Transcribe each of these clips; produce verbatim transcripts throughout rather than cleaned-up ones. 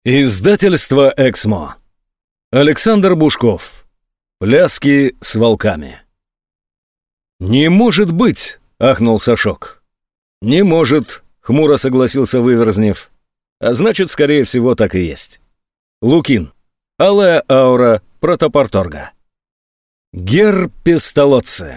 Издательство «Эксмо». Александр Бушков. Пляски с волками. «Не может быть!» — ахнул Сашок. «Не может», — хмуро согласился Выверзнев. «А значит, скорее всего, так и есть». Лукин. Алая аура протопорторга. Гер Пестолоцци.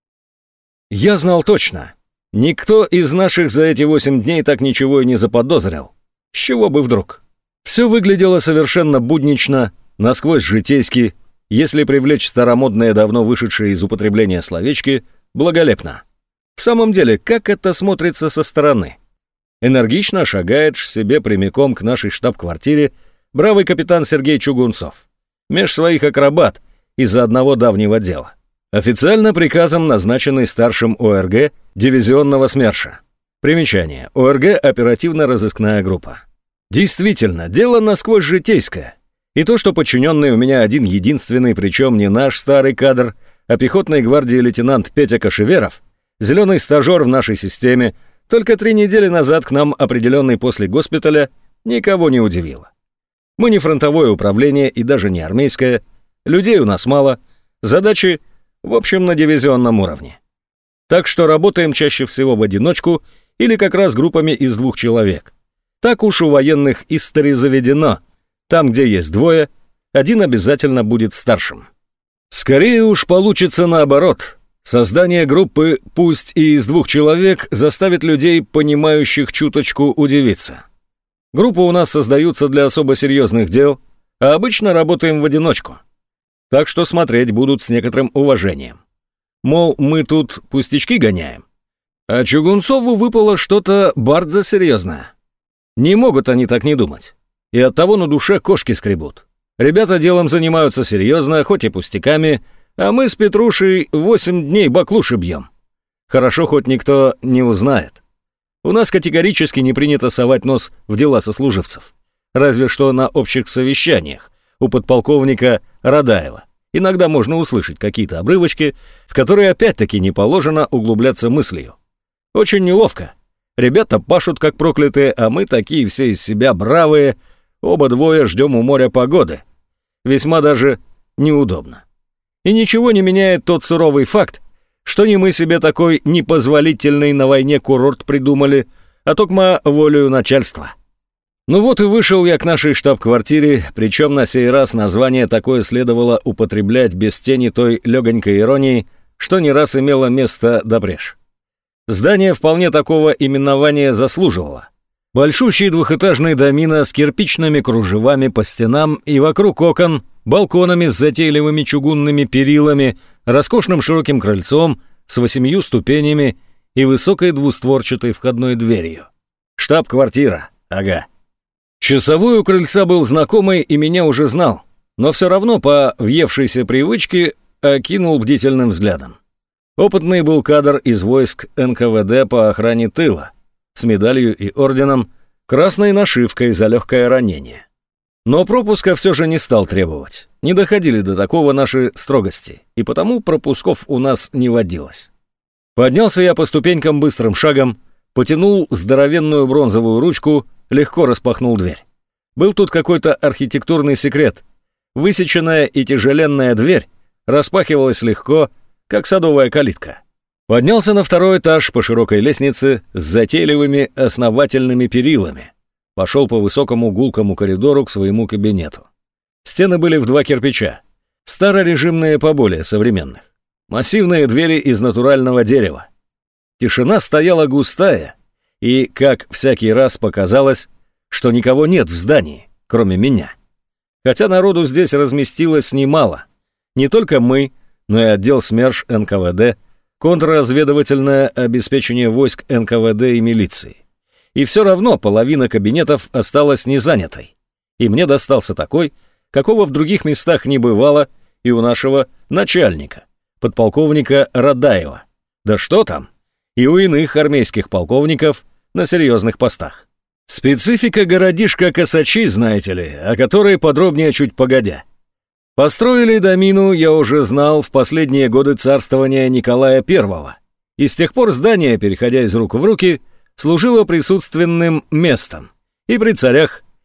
Я знал точно. Никто из наших за эти восемь дней так ничего и не заподозрил. С чего бы вдруг? Все выглядело совершенно буднично, насквозь житейски, если привлечь старомодные, давно вышедшие из употребления словечки, благолепно. В самом деле, как это смотрится со стороны? Энергично шагает себе прямиком к нашей штаб-квартире бравый капитан Сергей Чугунцов. Меж своих акробат из-за одного давнего дела. Официально приказом назначенный старшим ОРГ дивизионного СМЕРШа. Примечание. ОРГ – оперативно-розыскная группа. Действительно, дело насквозь житейское. И то, что подчиненный у меня один единственный, причем не наш старый кадр, а пехотной гвардии лейтенант Петя Кашеверов, зеленый стажер в нашей системе, только три недели назад к нам определенный после госпиталя, никого не удивило. Мы не фронтовое управление и даже не армейское, людей у нас мало, задачи, в общем, на дивизионном уровне. Так что работаем чаще всего в одиночку или как раз группами из двух человек. Так уж у военных истори заведено. Там, где есть двое, один обязательно будет старшим. Скорее уж получится наоборот. Создание группы, пусть и из двух человек, заставит людей, понимающих чуточку, удивиться. Группы у нас создаются для особо серьезных дел, а обычно работаем в одиночку. Так что смотреть будут с некоторым уважением. Мол, мы тут пустячки гоняем. А Чугунцову выпало что-то бардзо серьезное. Не могут они так не думать. И оттого на душе кошки скребут. Ребята делом занимаются серьезно, хоть и пустяками, а мы с Петрушей восемь дней баклуши бьем. Хорошо, хоть никто не узнает. У нас категорически не принято совать нос в дела сослуживцев. Разве что на общих совещаниях у подполковника Радаева. Иногда можно услышать какие-то обрывочки, в которые опять-таки не положено углубляться мыслью. Очень неловко. Ребята пашут как проклятые, а мы такие все из себя бравые, оба двое ждем у моря погоды. Весьма даже неудобно. И ничего не меняет тот суровый факт, что не мы себе такой непозволительный на войне курорт придумали, а токма волею начальства. Ну вот и вышел я к нашей штаб-квартире, причем на сей раз название такое следовало употреблять без тени той легонькой иронии, что не раз имело место допреж. Здание вполне такого именования заслуживало. Большущий двухэтажный домино с кирпичными кружевами по стенам и вокруг окон, балконами с затейливыми чугунными перилами, роскошным широким крыльцом с восемью ступенями и высокой двустворчатой входной дверью. Штаб-квартира, ага. Часовой у крыльца был знакомый и меня уже знал, но все равно по въевшейся привычке окинул бдительным взглядом. Опытный был кадр из войск эн ка вэ дэ по охране тыла, с медалью и орденом, красной нашивкой за легкое ранение. Но пропуска все же не стал требовать. Не доходили до такого наши строгости, и потому пропусков у нас не водилось. Поднялся я по ступенькам быстрым шагом, потянул здоровенную бронзовую ручку, легко распахнул дверь. Был тут какой-то архитектурный секрет. Высеченная и тяжеленная дверь распахивалась легко, как садовая калитка. Поднялся на второй этаж по широкой лестнице с затейливыми основательными перилами. Пошел по высокому гулкому коридору к своему кабинету. Стены были в два кирпича, старорежимные поболее современных. Массивные двери из натурального дерева. Тишина стояла густая, и, как всякий раз показалось, что никого нет в здании, кроме меня. Хотя народу здесь разместилось немало. Не только мы, но и отдел СМЕРШ эн ка вэ дэ, контрразведывательное обеспечение войск эн ка вэ дэ и милиции. И все равно половина кабинетов осталась незанятой. И мне достался такой, какого в других местах не бывало и у нашего начальника, подполковника Радаева. Да что там, и у иных армейских полковников на серьезных постах. Специфика городишка Косачи, знаете ли, о которой подробнее чуть погодя. Построили домину, я уже знал, в последние годы царствования Николая Первого, и с тех пор здание, переходя из рук в руки, служило присутственным местом и при царях,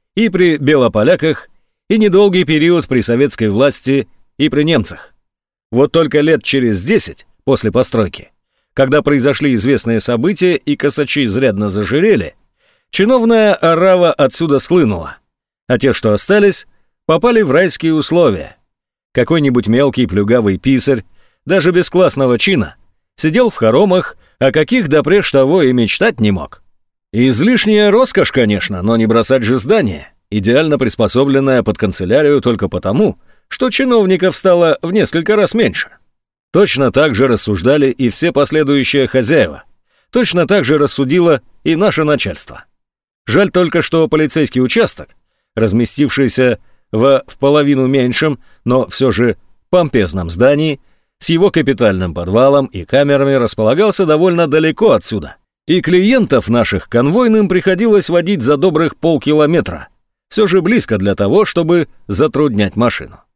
и при белополяках, и недолгий период при советской власти и при немцах. Вот только лет через десять после постройки, когда произошли известные события и косачи изрядно зажирели, чиновная орава отсюда схлынула, а те, что остались, попали в райские условия. Какой-нибудь мелкий плюгавый писарь, даже без классного чина, сидел в хоромах, о каких допреж того и мечтать не мог. Излишняя роскошь, конечно, но не бросать же здание, идеально приспособленное под канцелярию только потому, что чиновников стало в несколько раз меньше. Точно так же рассуждали и все последующие хозяева. Точно так же рассудило и наше начальство. Жаль только, что полицейский участок, разместившийся в в половину меньшем, но все же помпезном здании, с его капитальным подвалом и камерами располагался довольно далеко отсюда. И клиентов наших конвойным приходилось водить за добрых полкилометра. Все же близко для того, чтобы затруднять машину.